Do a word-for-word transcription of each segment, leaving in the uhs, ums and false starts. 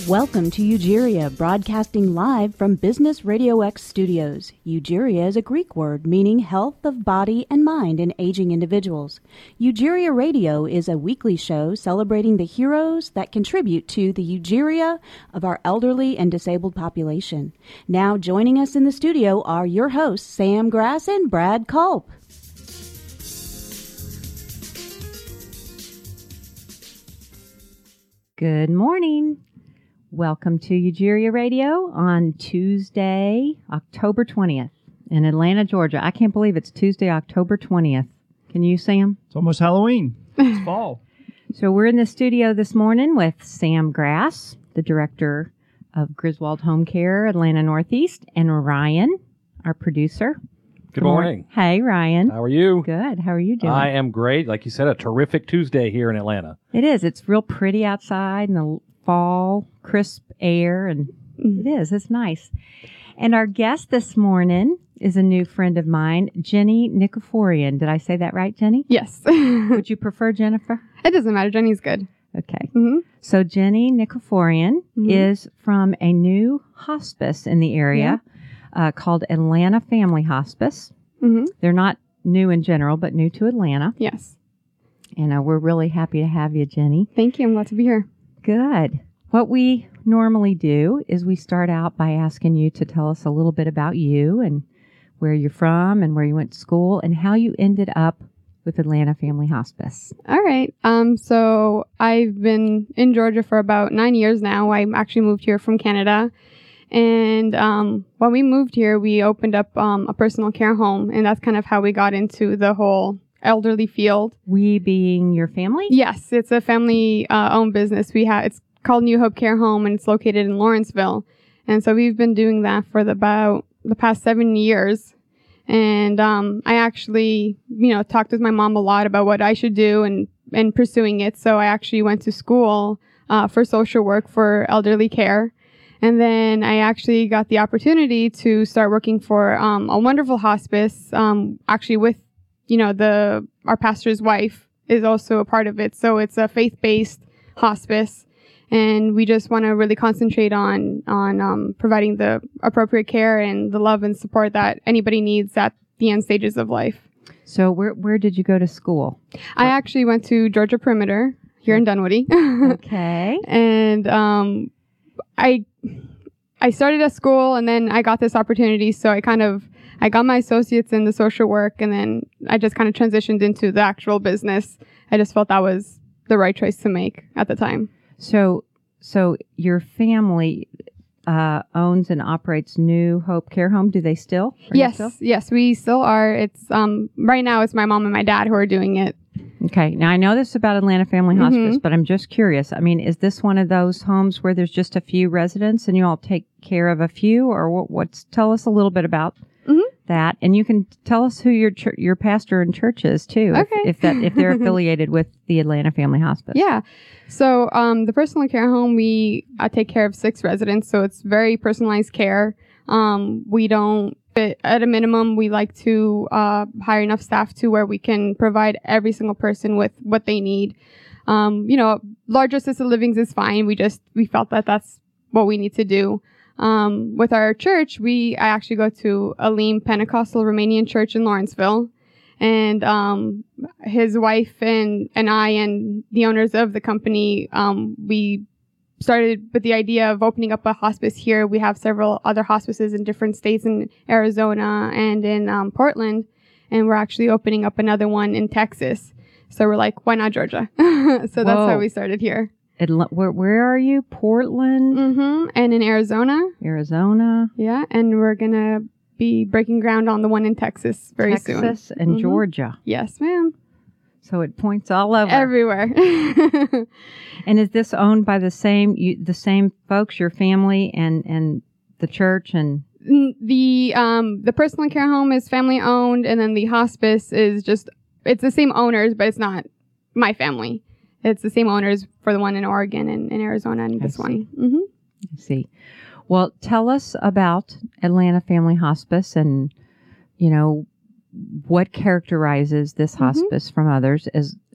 Welcome to Eugeria, broadcasting live from Business Radio X studios. Eugeria is a Greek word meaning health of body and mind in aging individuals. Eugeria Radio is a weekly show celebrating the heroes that contribute to the eugeria of our elderly and disabled population. Now joining us in the studio are your hosts, Sam Grass and Brad Culp. Good morning. Welcome to Eugeria Radio on Tuesday, October twentieth in Atlanta, Georgia. I can't believe it's Tuesday, October twentieth. Can you, Sam? It's almost Halloween. It's fall. So we're in the studio this morning with Sam Grass, the director of Griswold Home Care, Atlanta Northeast, and Ryan, our producer. Good morning. Hey, Ryan. How are you? Good. How are you doing? I am great. Like you said, a terrific Tuesday here in Atlanta. It is. It's real pretty outside in the fall, crisp air, and it is. It's nice. And our guest this morning is a new friend of mine, Jenny Nicoforian. Did I say that right, Jenny? Yes. Would you prefer Jennifer? It doesn't matter. Jenny's good. Okay. Mm-hmm. So Jenny Nicoforian Mm-hmm. is from a new hospice in the area uh, called Atlanta Family Hospice. Mm-hmm. They're not new in general, but new to Atlanta. Yes. And uh, we're really happy to have you, Jenny. Thank you. I'm glad to be here. Good. What we normally do is we start out by asking you to tell us a little bit about you and where you're from and where you went to school and how you ended up with Atlanta Family Hospice. All right. Um. So I've been in Georgia for about nine years now. I actually moved here from Canada. And um, when we moved here, we opened up um, a personal care home. And that's kind of how we got into the whole elderly field. We being your family? Yes. It's a family-owned uh, business. We have it's called New Hope Care Home, and it's located in Lawrenceville. And so we've been doing that for the, about the past seven years. And um, I actually, you know, talked with my mom a lot about what I should do and, and pursuing it. So I actually went to school uh, for social work for elderly care. And then I actually got the opportunity to start working for um, a wonderful hospice, um, actually with, you know, the our pastor's wife is also a part of it. So it's a faith-based hospice. And we just want to really concentrate on on um, providing the appropriate care and the love and support that anybody needs at the end stages of life. So where where did you go to school? I actually went to Georgia Perimeter here in Dunwoody. Okay. And um, I I started at school, and then I got this opportunity. So I kind of I got my associates in the social work, and then I just kind of transitioned into the actual business. I just felt that was the right choice to make at the time. So, so your family uh, owns and operates New Hope Care Home. Do they still? Are you Yes, still? yes, we still are. It's um right now it's my mom and my dad who are doing it. Okay. Now I know this about Atlanta Family Mm-hmm. Hospice, but I'm just curious. I mean, is this one of those homes where there's just a few residents and you all take care of a few, or what? What's? Tell us a little bit about Mm-hmm. that, and you can tell us who your ch- your pastor and church is too, if, Okay. if that if they're affiliated with the Atlanta Family Hospice. Yeah. So um the personal care home, we uh, take care of six residents, so it's very personalized care. Um we don't at a minimum, we like to uh, hire enough staff to where we can provide every single person with what they need. Um, you know, larger assisted livings is fine. We just, we felt that that's what we need to do. Um, with our church, we, I actually go to Elim Pentecostal Romanian Church in Lawrenceville. And um, his wife and, and I and the owners of the company, um, we started with the idea of opening up a hospice here. We have several other hospices in different states in Arizona and in um, Portland, and we're actually opening up another one in Texas. So we're like, why not Georgia? So that's Whoa. how we started here. Atla- where, where are you? Portland, Mm-hmm. And in Arizona. Arizona, Yeah. And we're going to be breaking ground on the one in Texas very soon. Texas, and Mhm. Georgia. Yes, ma'am. So it points all over. Everywhere. And is this owned by the same you, the same folks, your family and, and the church? And N- the um the personal care home is family owned, and then the hospice is just, it's the same owners, but it's not my family. It's the same owners for the one in Oregon and in Arizona and I this see. one. Mm-hmm. I see. Well, tell us about Atlanta Family Hospice and, you know, what characterizes this Mm-hmm. hospice from others, as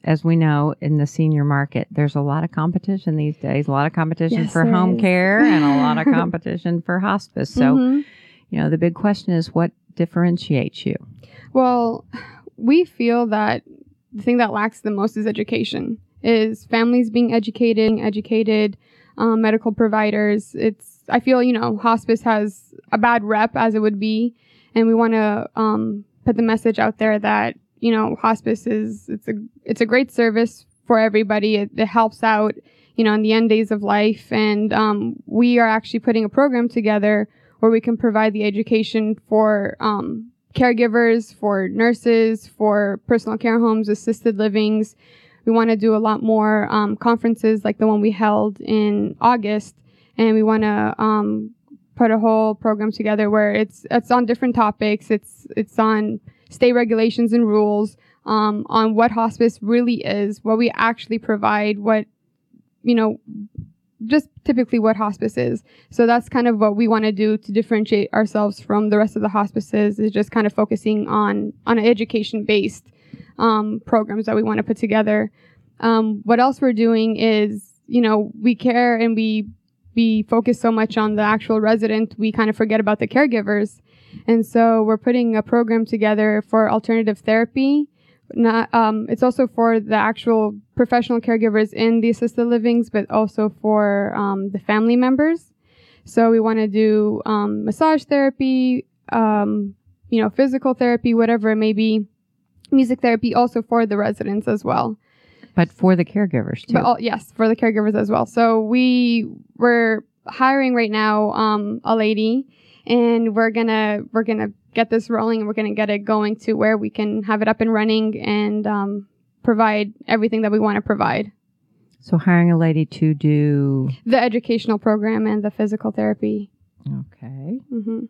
as we know, in the senior market, there's a lot of competition these days, a lot of competition Yes, for there home is. care and a lot of competition for hospice. So, Mhm. you know, the big question is what differentiates you? Well, we feel that the thing that lacks the most is education, is families being educated, educated um, medical providers. It's, I feel, you know, hospice has a bad rep as it would be. And we want to um, put the message out there that, you know, hospice is, it's a, it's a great service for everybody. It, it helps out, you know, in the end days of life. And um, we are actually putting a program together where we can provide the education for um, caregivers, for nurses, for personal care homes, assisted livings. We want to do a lot more um, conferences like the one we held in August, and we want to um, put a whole program together where it's it's on different topics. It's it's on state regulations and rules, um, on what hospice really is, what we actually provide, what, you know, just typically what hospice is. So that's kind of what we want to do to differentiate ourselves from the rest of the hospices, is just kind of focusing on on education-based um, programs that we want to put together. Um, what else we're doing is, you know, we care and we we focus so much on the actual resident, we kind of forget about the caregivers. And so we're putting a program together for alternative therapy. Not, um, it's also for the actual professional caregivers in the assisted livings, but also for um, the family members. So we want to do um, massage therapy, um, you know, physical therapy, whatever it may be, music therapy, also for the residents as well. But for the caregivers too. But all, yes, for the caregivers as well. So we we're hiring right now um, a lady, and we're gonna we're gonna get this rolling, and we're gonna get it going to where we can have it up and running and um, provide everything that we want to provide. So hiring a lady to do The educational program and the physical therapy. okay. hmm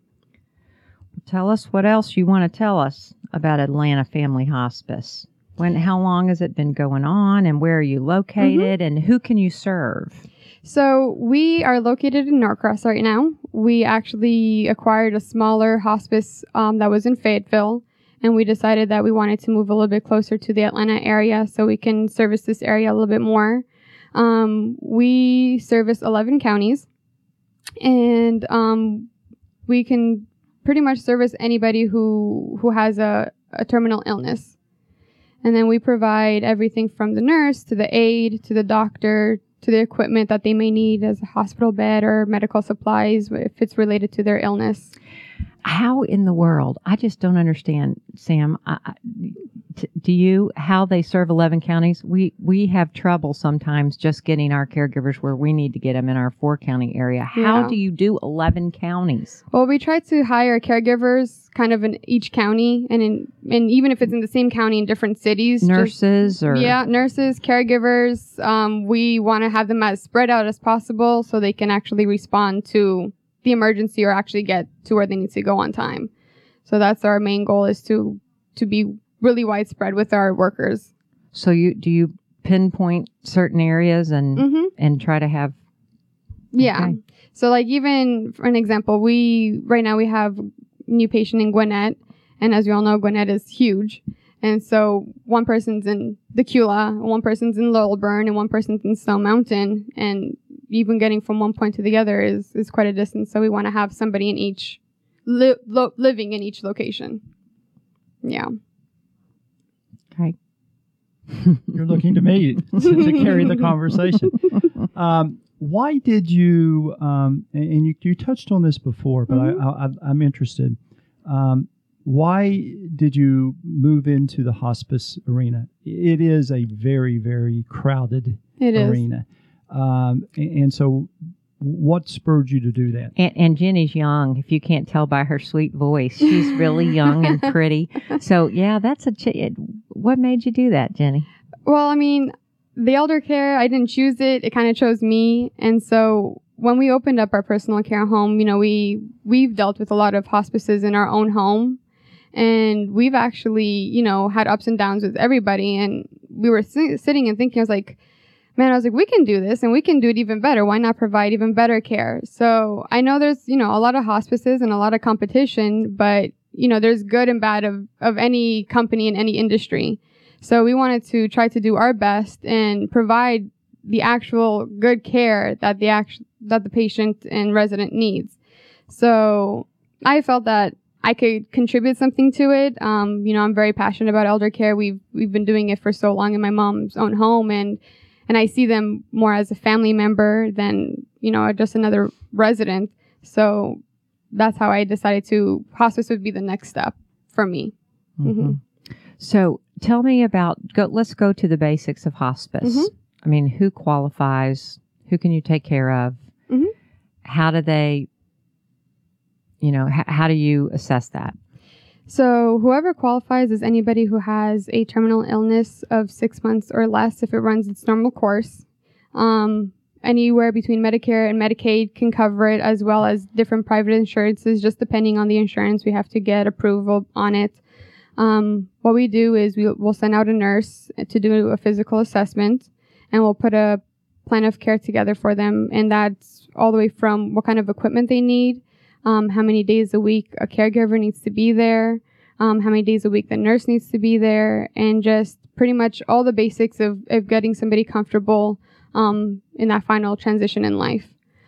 Tell us what else you want to tell us about Atlanta Family Hospice. When, how long has it been going on, and where are you located, and who can you serve? So we are located in Norcross right now. We actually acquired a smaller hospice um, that was in Fayetteville, and we decided that we wanted to move a little bit closer to the Atlanta area so we can service this area a little bit more. Um, we service eleven counties, and um, we can pretty much service anybody who who has a, a terminal illness. And then we provide everything from the nurse to the aide to the doctor to the equipment that they may need as a hospital bed or medical supplies if it's related to their illness. How in the world? I just don't understand, Sam. I, I- t- do you how they serve eleven counties? We we have trouble sometimes just getting our caregivers where we need to get them in our four county area. How Yeah. do you do eleven counties? Well, we try to hire caregivers kind of in each county, and in and even if it's in the same county in different cities. just- Nurses or yeah, nurses, caregivers. Um, we want to have them as spread out as possible so they can actually respond to the emergency or actually get to where they need to go on time. So that's our main goal, is to to be really widespread with our workers. so you do you pinpoint certain areas and Mm-hmm. and try to have Yeah. Okay. So like even for an example, we right now we have a new patient in Gwinnett, and as you all know, Gwinnett is huge. And so one person's in Decula, one person's in Lowellburn, and one person's in Stone Mountain. And even getting from one point to the other is, is quite a distance. So we want to have somebody in each, li- lo- living in each location. Yeah. okay. You're looking to me to, to carry the conversation. Um, why did you, um, and and you, you touched on this before, but Mhm. I, I, I'm interested. Um, why did you move into the hospice arena? It is a very, very crowded It is. arena. Um, and, and so what spurred you to do that? And, and Jenny's young. If you can't tell by her sweet voice, she's really young and pretty. So yeah, that's a. Ch- it, what made you do that, Jenny? Well, I mean, the elder care, I didn't choose it. It kind of chose me. And so when we opened up our personal care home, you know, we, we've dealt with a lot of hospices in our own home. And we've actually, you know, had ups and downs with everybody. And we were si- sitting and thinking, I was like, man, I was like, we can do this and we can do it even better. Why not provide even better care? So I know there's, you know, a lot of hospices and a lot of competition, but, you know, there's good and bad of, of any company in any industry. So we wanted to try to do our best and provide the actual good care that the act- that the patient and resident needs. So I felt that I could contribute something to it. Um, you know, I'm very passionate about elder care. We've we've been doing it for so long in my mom's own home, and and I see them more as a family member than, you know, just another resident. So that's how I decided to hospice would be the next step for me. Mm-hmm. Mm-hmm. So tell me about, go, let's go to the basics of hospice. Mm-hmm. I mean, who qualifies? Who can you take care of? Mm-hmm. How do they, you know, h- how do you assess that? So whoever qualifies is anybody who has a terminal illness of six months or less if it runs its normal course. Um, anywhere between Medicare and Medicaid can cover it, as well as different private insurances, just depending on the insurance. We have to get approval on it. Um, what we do is we, we'll send out a nurse to do a physical assessment, and we'll put a plan of care together for them. And that's all the way from what kind of equipment they need, um, how many days a week a caregiver needs to be there, um, how many days a week the nurse needs to be there, and just pretty much all the basics of, of getting somebody comfortable um, in that final transition in life.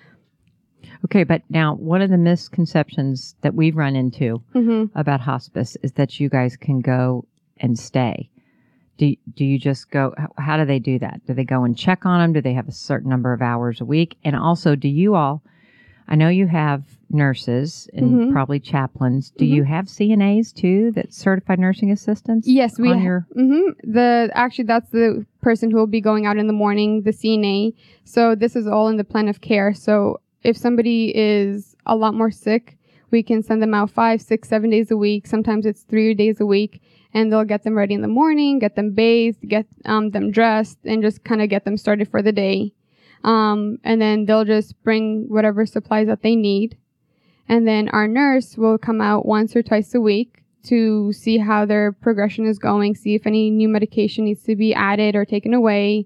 Okay, but now one of the misconceptions that we've run into Mm-hmm. about hospice is that you guys can go and stay. Do, do you just go, how, how do they do that? Do they go and check on them? Do they have a certain number of hours a week? And also, do you all, I know you have nurses and Mhm. probably chaplains. Do Mhm. you have C N As too, that's certified nursing assistants? Yes, we on ha- your, Mm-hmm. The actually that's the person who will be going out in the morning, the C N A. So this is all in the plan of care. So if somebody is a lot more sick, we can send them out five, six, seven days a week. Sometimes it's three days a week, and they'll get them ready in the morning, get them bathed, get um, them dressed, and just kind of get them started for the day. Um, and then they'll just bring whatever supplies that they need. And then our nurse will come out once or twice a week to see how their progression is going, see if any new medication needs to be added or taken away.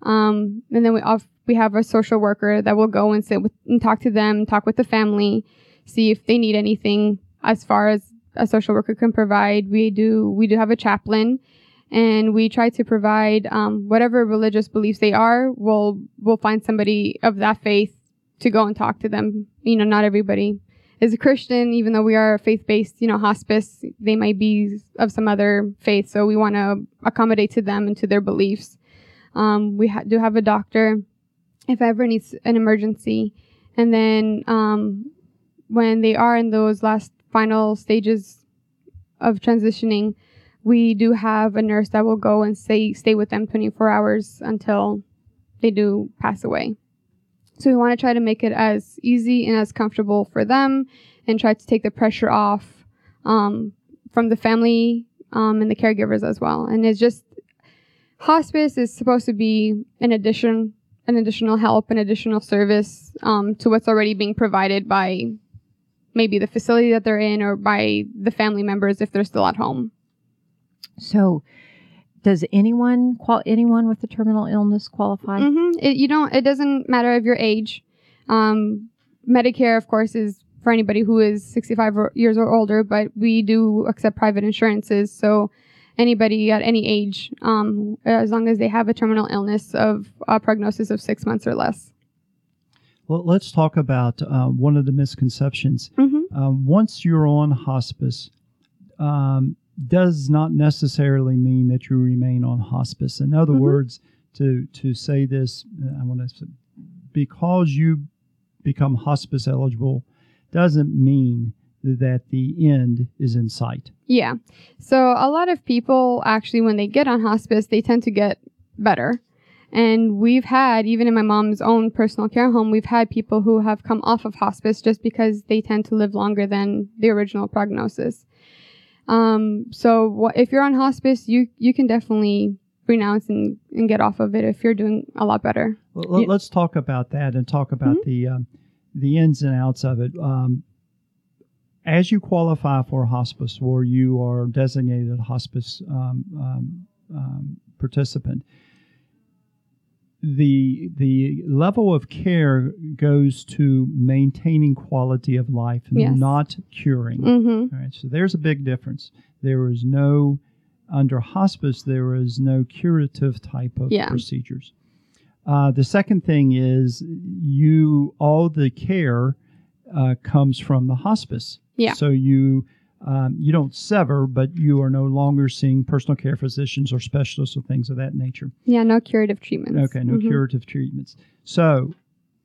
Um, and then we off, we have a social worker that will go and sit with and talk to them, talk with the family, see if they need anything as far as a social worker can provide. We do we do have a chaplain, and we try to provide um, whatever religious beliefs they are. We'll we'll find somebody of that faith to go and talk to them. You know, not everybody is a Christian, even though we are a faith-based, you know, hospice. They might be of some other faith, so we want to accommodate to them and to their beliefs. Um, we ha- do have a doctor if ever needs an emergency, and then um, when they are in those last final stages of transitioning, we do have a nurse that will go and stay stay with them twenty-four hours until they do pass away. So we want to try to make it as easy and as comfortable for them, and try to take the pressure off um, from the family um, and the caregivers as well. And it's just, hospice is supposed to be an addition, an additional help, an additional service um, to what's already being provided by maybe the facility that they're in or by the family members if they're still at home. so does anyone, qual- anyone with a terminal illness qualify? Mm-hmm. It, you don't. It doesn't matter of your age. Um, Medicare, of course, is for anybody who is sixty-five or years or older, but we do accept private insurances. So anybody at any age, um, as long as they have a terminal illness of a prognosis of six months or less. Well, let's talk about uh, one of the misconceptions. Mm-hmm. Um, once you're on hospice, um, does not necessarily mean that you remain on hospice. In other Mhm. words, to to say this, uh, I want to say, because you become hospice eligible, doesn't mean that the end is in sight. Yeah. So a lot of people actually, when they get on hospice, they tend to get better. And we've had, even in my mom's own personal care home, we've had people who have come off of hospice just because they tend to live longer than the original prognosis. Um, so what, if you're on hospice, you, you can definitely renounce and, and get off of it if you're doing a lot better. Well, let- let's talk about that and talk about Mhm. the um, the ins and outs of it. Um, as you qualify for hospice, or you are designated a hospice um, um, um, participant, the the level of care goes to maintaining quality of life, Yes. not curing. Mm-hmm. All right, so there's a big difference. There is no under hospice, there is no curative type of Yeah. procedures. Uh, the second thing is you all the care uh, comes from the hospice. Yeah. So you um, you don't sever, but you are no longer seeing personal care physicians or specialists or things of that nature. Yeah, no curative treatments. Okay, no Mhm. curative treatments. So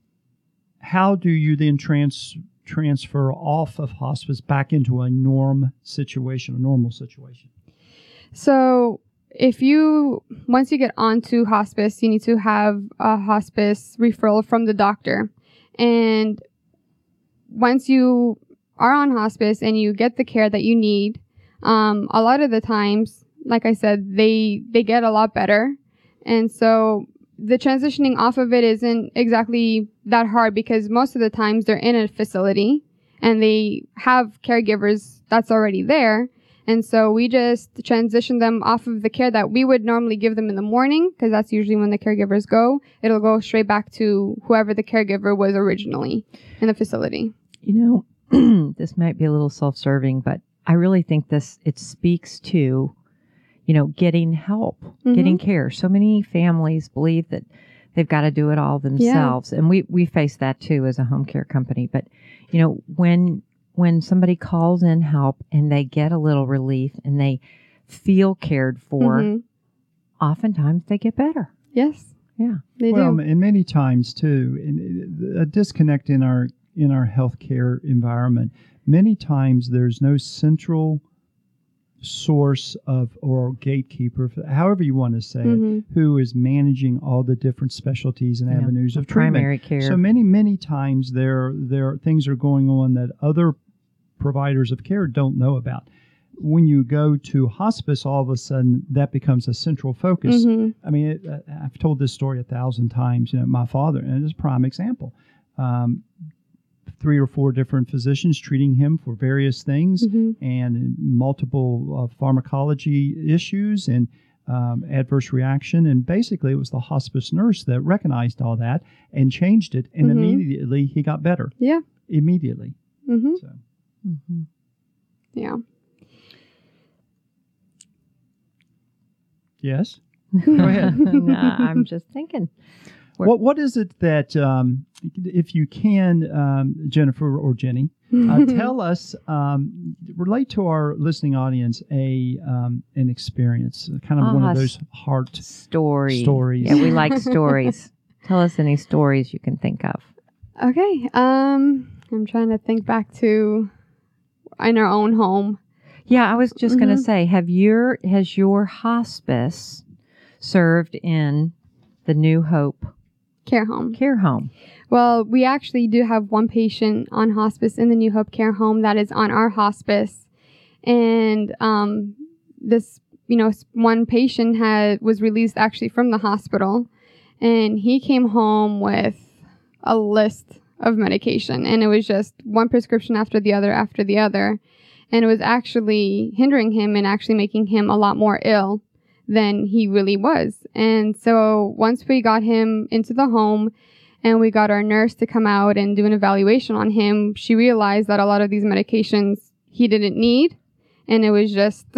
how do you then trans transfer off of hospice back into a norm situation, a normal situation? So if you, once you get onto hospice, you need to have a hospice referral from the doctor. And once you are on hospice and you get the care that you need, um, a lot of the times, like I said, they, they get a lot better. And so the transitioning off of it isn't exactly that hard because most of the times they're in a facility and they have caregivers that's already there. And so we just transition them off of the care that we would normally give them in the morning, because that's usually when the caregivers go. It'll go straight back to whoever the caregiver was originally in the facility. You know, this might be a little self-serving, but I really think this, it speaks to, you know, getting help, Mm-hmm. getting care. So many families believe that they've got to do it all themselves. And we, we face that too as a home care company. But, you know, when when somebody calls in help and they get a little relief and they feel cared for, Mhm. oftentimes they get better. Yes, Yeah. they well, do. and many times too, in- a disconnect in our in our healthcare environment. Many times there's no central source of or gatekeeper, however you want to say Mhm. it, who is managing all the different specialties and Yeah. avenues of treatment. Primary care. So many, many times there there things are going on that other providers of care don't know about. When you go to hospice, all of a sudden that becomes a central focus. Mhm. I mean, it, uh, I've told this story a thousand times. You know, my father, and it's a prime example. Um, three or four different physicians treating him for various things Mhm. and multiple uh, pharmacology issues and um, adverse reaction. And basically, it was the hospice nurse that recognized all that and changed it. And Mhm. immediately he got better. Yeah. Immediately. hmm So. Mm-hmm. Yeah. Yes. Go ahead. Nah, I'm just thinking. We're- What What is it that, um, if you can, um, Jennifer or Jenny, uh, tell us, um, relate to our listening audience a um, an experience, kind of one Ah, of those heart. Story. Stories. Yeah, we like stories. Tell us any stories you can think of. Okay. Um, I'm trying to think back to in our own home. Yeah, I was just going to Mhm. say, have your has your hospice served in the New Hope Care home. care home? Well, we actually do have one patient on hospice in the New Hope Care Home that is on our hospice. And um, this, you know, s- one patient had was released actually from the hospital. And he came home with a list of medication. And it was just one prescription after the other after the other. And it was actually hindering him and actually making him a lot more ill than he really was. And so once we got him into the home and we got our nurse to come out and do an evaluation on him, she realized that a lot of these medications he didn't need. And it was just,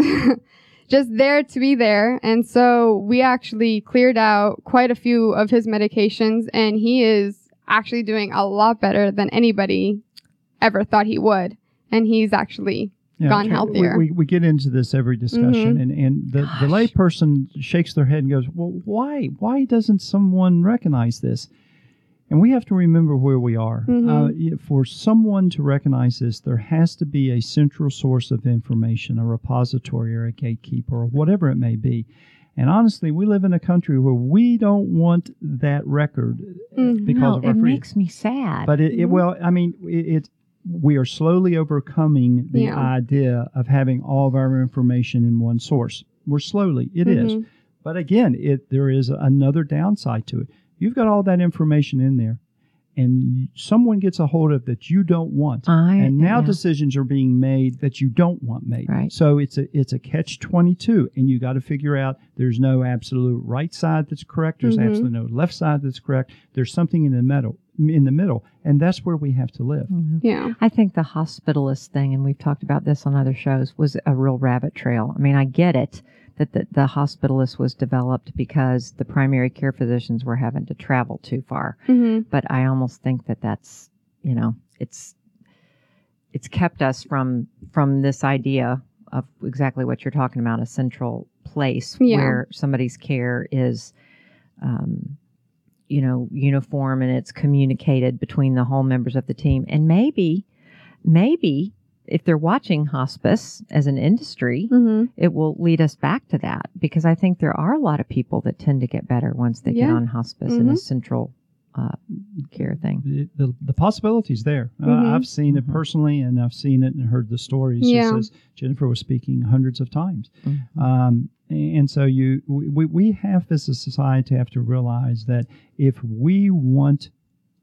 just there to be there. And so we actually cleared out quite a few of his medications, and he is actually doing a lot better than anybody ever thought he would. And he's actually gone tr- healthier. We, we, we get into this every discussion, Mhm. and, and the, the lay person shakes their head and goes, well, why? Why doesn't someone recognize this? And we have to remember where we are. Mhm. Uh, y- for someone to recognize this, there has to be a central source of information, a repository or a gatekeeper or whatever it may be. And honestly, we live in a country where we don't want that record uh, Mhm. because No, of our it freedom. makes me sad. But it, it Mhm. well, I mean, it, it we are slowly overcoming the Yeah. idea of having all of our information in one source. We're slowly, it is. Mhm. But again, it there is another downside to it. You've got all that information in there, and y- someone gets a hold of that you don't want, I, and now yeah. decisions are being made that you don't want made. Right. So it's a it's a catch twenty-two, and you got to figure out there's no absolute right side that's correct. There's Mhm. absolutely no left side that's correct. There's something in the middle, in the middle, and that's where we have to live. Mhm. Yeah. I think the hospitalist thing, and we've talked about this on other shows, was a real rabbit trail. I mean, I get it that the, the hospitalist was developed because the primary care physicians were having to travel too far. Mm-hmm. But I almost think that that's, you know, it's it's kept us from from this idea of exactly what you're talking about, a central place Yeah. where somebody's care is, um, you know, uniform and it's communicated between the whole members of the team. And maybe, maybe if they're watching hospice as an industry, Mm-hmm. it will lead us back to that, because I think there are a lot of people that tend to get better once they get Yeah. on hospice in a Mhm. central uh, care thing. The, the, the possibilities there. Uh, Mhm. I've seen it Mhm. personally, and I've seen it and heard the stories. Yeah. Just as Jennifer was speaking hundreds of times. Mhm. Um, and so you, we, we have as a society have to realize that if we want,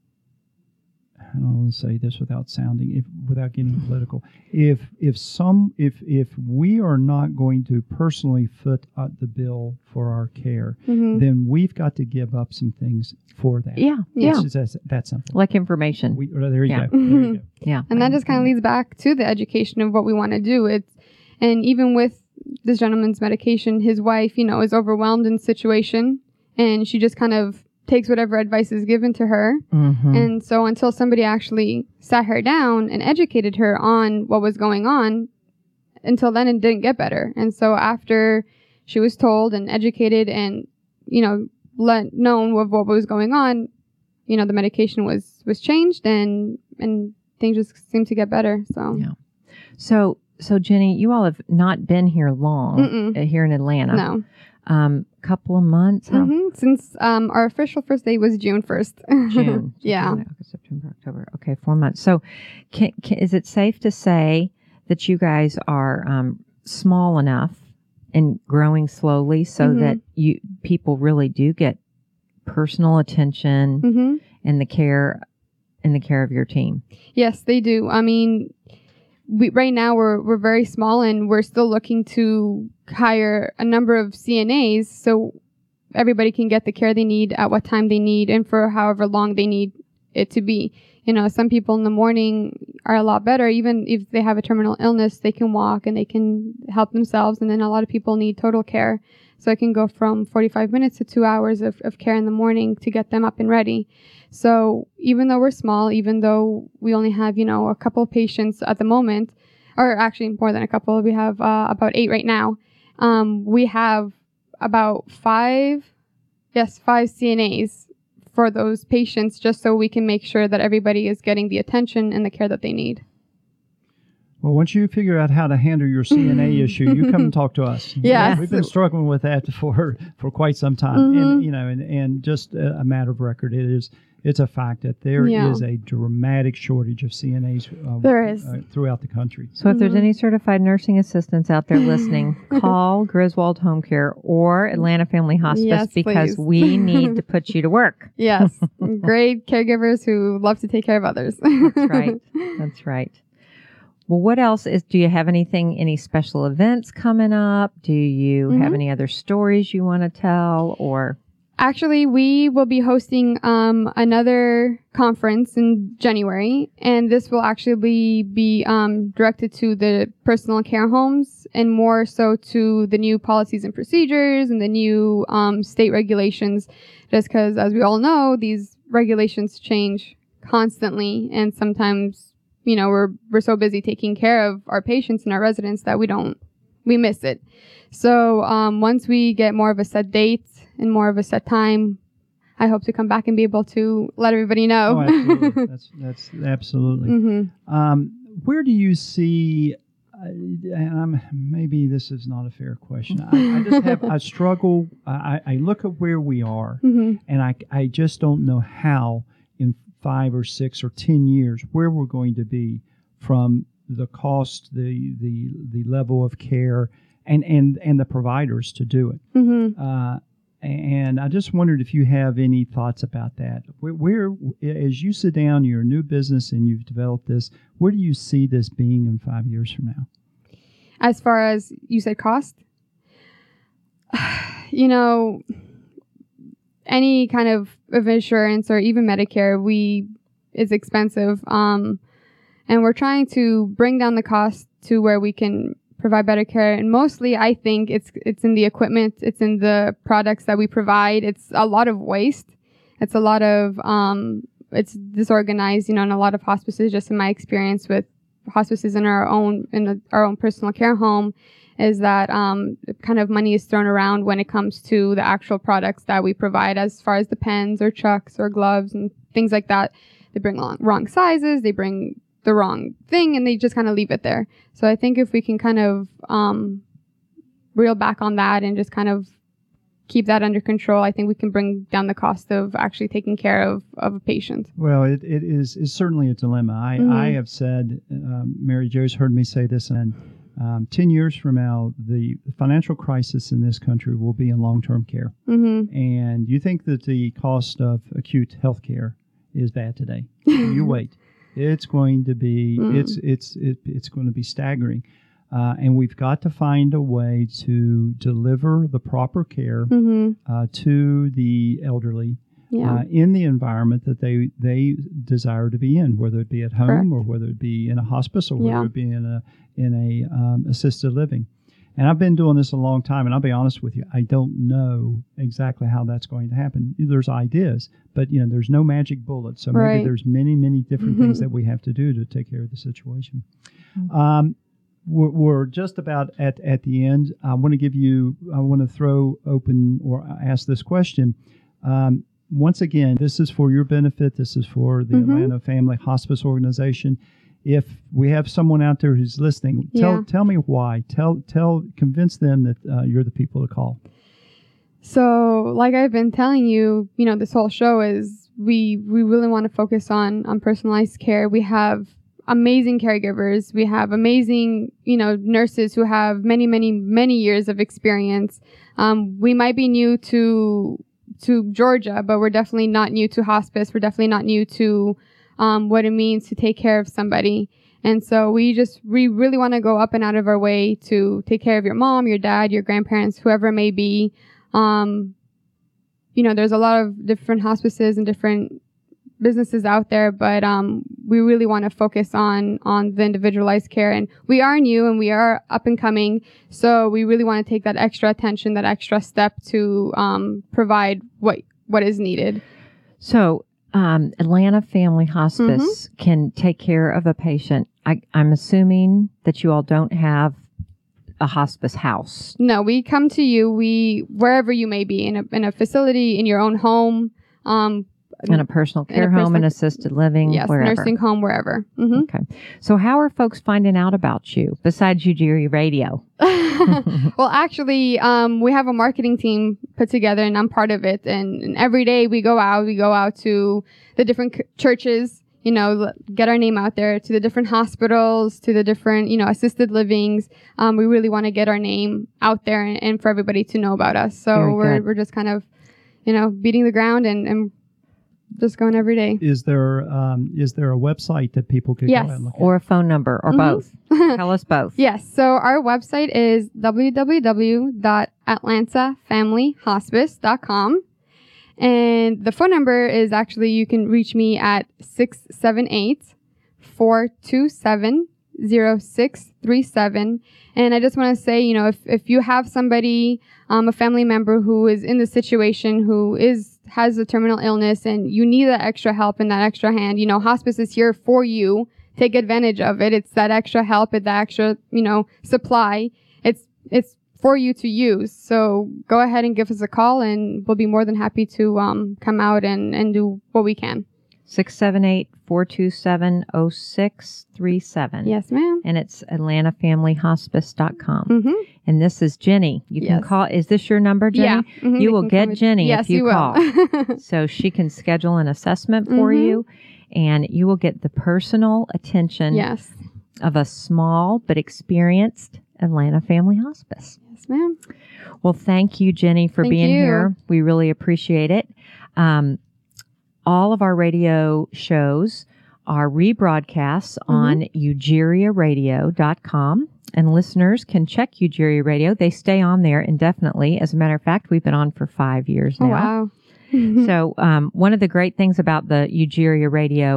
I don't want to say this without sounding, if without getting political, if if some if if we are not going to personally foot uh, the bill for our care, Mm-hmm. then we've got to give up some things for that. Yeah, Yeah. yeah, It's just that, that simple. like information. We, oh, there you Yeah. go. There you go. yeah, And that just kind of leads back to the education of what we want to do. It's, and even with this gentleman's medication, his wife, you know, is overwhelmed in the situation, and she just kind of takes whatever advice is given to her. Mhm. And so until somebody actually sat her down and educated her on what was going on, until then it didn't get better. And so after she was told and educated and, you know, let known of what was going on, you know, the medication was, was changed and, and things just seemed to get better. So, Yeah. So, so Jenny, you all have not been here long, Mm-mm. uh, here in Atlanta. no. Um, couple of months. How? hmm Since um, our official first day was June first. June. Yeah. July, August, September, October. Okay, four months. So, can, can, is it safe to say that you guys are um, small enough and growing slowly so Mhm. that you people really do get personal attention hmm and the care and the care of your team? Yes, they do. I mean, we, right now we're we're very small and we're still looking to hire a number of C N As so everybody can get the care they need at what time they need and for however long they need it to be. You know, some people in the morning are a lot better. Even if they have a terminal illness, they can walk and they can help themselves. And then a lot of people need total care. So it can go from forty-five minutes to two hours of, of care in the morning to get them up and ready. So even though we're small, even though we only have, you know, a couple of patients at the moment, or actually more than a couple, we have uh, about eight right now. Um, we have about five, yes, five C N As for those patients just so we can make sure that everybody is getting the attention and the care that they need. Well, once you figure out how to handle your C N A issue, you come and talk to us. Yes. We've been struggling with that for for quite some time, Mhm. and you know, and, and just a, a matter of record, it is it's a fact that there is Yeah. a dramatic shortage of C N As uh, There is. uh, throughout the country. So if there's Mhm. any certified nursing assistants out there listening, call Griswold Home Care or Atlanta Family Hospice Yes, because please. we need to put you to work. Yes, great caregivers who love to take care of others. That's right. That's right. Well, what else is, do you have anything, any special events coming up? Do you have Mhm. any other stories you want to tell or? Actually, we will be hosting um, another conference in January, and this will actually be, be um, directed to the personal care homes and more so to the new policies and procedures and the new um, state regulations, just because, as we all know, these regulations change constantly, and sometimes, you know, we're we're so busy taking care of our patients and our residents that we don't, we miss it. So um, once we get more of a set date and more of a set time, I hope to come back and be able to let everybody know. Oh, absolutely. that's that's absolutely. hmm Um, where do you see? Uh, and I'm, maybe this is not a fair question. I, I just have I struggle. I, I look at where we are, hmm and I I just don't know how in five or six or ten years where we're going to be from the cost, the the the level of care, and and and the providers to do it. hmm Uh, and I just wondered if you have any thoughts about that. Where, where, as you sit down, you're a new business and you've developed this, where do you see this being in five years from now? As far as you said, cost, you know, any kind of, of insurance or even Medicare, we is expensive. Um, and we're trying to bring down the cost to where we can provide better care. And mostly, I think it's it's in the equipment, it's in the products that we provide. It's a lot of waste. It's a lot of um, it's disorganized, you know, in a lot of hospices. Just in my experience with hospices in our own in a, our own personal care home, is that um, kind of money is thrown around when it comes to the actual products that we provide, as far as the pens or chucks or gloves and things like that. They bring long, wrong sizes, they bring the wrong thing, and they just kind of leave it there. So I think if we can kind of um, reel back on that and just kind of keep that under control, I think we can bring down the cost of actually taking care of, of a patient. Well, it, it is it's certainly a dilemma. I, Mm-hmm. I have said, um, Mary Jo's heard me say this, and um, ten years from now, the financial crisis in this country will be in long-term care. Mm-hmm. And you think that the cost of acute health care is bad today. You wait. It's going to be Mm. it's it's it, it's going to be staggering. Uh, and we've got to find a way to deliver the proper care Mm-hmm. uh, to the elderly Yeah. uh, in the environment that they they desire to be in, whether it be at home Correct. or whether it be in a hospice or whether Yeah. it be in a in a um, assisted living. And I've been doing this a long time, and I'll be honest with you, I don't know exactly how that's going to happen. There's ideas, but you know, there's no magic bullet. So maybe Right. there's many, many different things Mhm. that we have to do to take care of the situation. Mhm. Um, we're, we're just about at, at the end. I want to give you, I want to throw open or ask this question. Um, once again, this is for your benefit. This is for the Mhm. Atlanta Family Hospice Organization. If we have someone out there who's listening, tell Yeah. tell me why. Tell tell convince them that uh, you're the people to call. So, like I've been telling you, you know, this whole show is we we really want to focus on on personalized care. We have amazing caregivers. We have amazing, you know, nurses who have many, many, many years of experience. Um, we might be new to to Georgia, but we're definitely not new to hospice. We're definitely not new to um, what it means to take care of somebody. And so we just, we really want to go up and out of our way to take care of your mom, your dad, your grandparents, whoever it may be. Um, you know, there's a lot of different hospices and different businesses out there, but um, we really want to focus on on the individualized care. And we are new and we are up and coming, so we really want to take that extra attention, that extra step to um, provide what what is needed. So, um, Atlanta Family Hospice can take care of a patient. I, I'm assuming that you all don't have a hospice house. No, we come to you. We wherever you may be, in a in a facility, in your own home. Um, In a personal In a care home, personal- and assisted living, yes, wherever. nursing home, wherever. hmm Okay. So how are folks finding out about you besides Ujiri Radio? Well, actually, um, we have a marketing team put together, and I'm part of it. And, and every day we go out, we go out to the different c- churches, you know, l- get our name out there, to the different hospitals, to the different, you know, assisted livings. Um, we really want to get our name out there and, and for everybody to know about us. So Very we're good. we're just kind of, you know, beating the ground and, and just going every day. Is there um, is there a website that people could Yes. go and look at? Or a phone number, or Mhm. both? Tell us both. Yes. So our website is w w w dot atlanta family hospice dot com. And the phone number is actually, you can reach me at six seven eight, four two seven, zero six three seven. And I just want to say, you know, if, if you have somebody, um, a family member who is in the situation, who is has a terminal illness, and you need that extra help and that extra hand, you know, hospice is here for you. Take advantage of it. It's that extra help, it's that extra, you know, supply. It's it's for you to use. So go ahead and give us a call, and we'll be more than happy to um, come out and, and do what we can. six seven eight, four two seven, zero six three seven. Yes, ma'am. And it's atlanta family hospice dot com. Mm-hmm. And this is Jenny. You can Yes. call. Is this your number, Jenny? Yeah. Mhm, You they will can get come with- Jenny yes, if you, will. call. So she can schedule an assessment for Mhm. you, and you will get the personal attention Yes. of a small but experienced Atlanta Family Hospice. Yes, ma'am. Well, thank you, Jenny, for Thank being you. here. We really appreciate it. Um, all of our radio shows are rebroadcasts Mm-hmm. on ugeria radio dot com, and listeners can check Ugeria Radio. They stay on there indefinitely. As a matter of fact, we've been on for five years now. Oh, wow. So um, one of the great things about the Ugeria Radio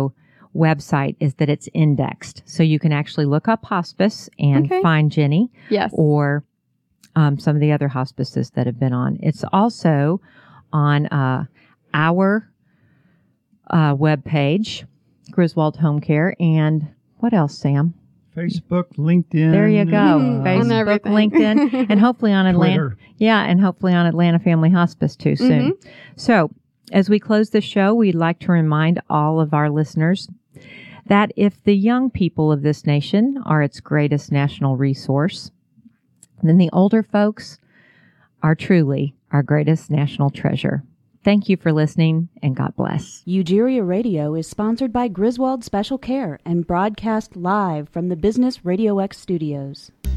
website is that it's indexed. So you can actually look up hospice and Okay. find Jenny Yes. or um, some of the other hospices that have been on. It's also on uh, our uh, webpage, Griswold Home Care, and what else, Sam? Facebook, LinkedIn. There you go. Mhm. On Facebook, everything. LinkedIn, and hopefully on Atlanta. Twitter. Yeah, and hopefully on Atlanta Family Hospice too soon. Mhm. So, as we close the show, we'd like to remind all of our listeners that if the young people of this nation are its greatest national resource, then the older folks are truly our greatest national treasure. Thank you for listening, and God bless. Ugeria Radio is sponsored by Griswold Special Care and broadcast live from the Business Radio X studios.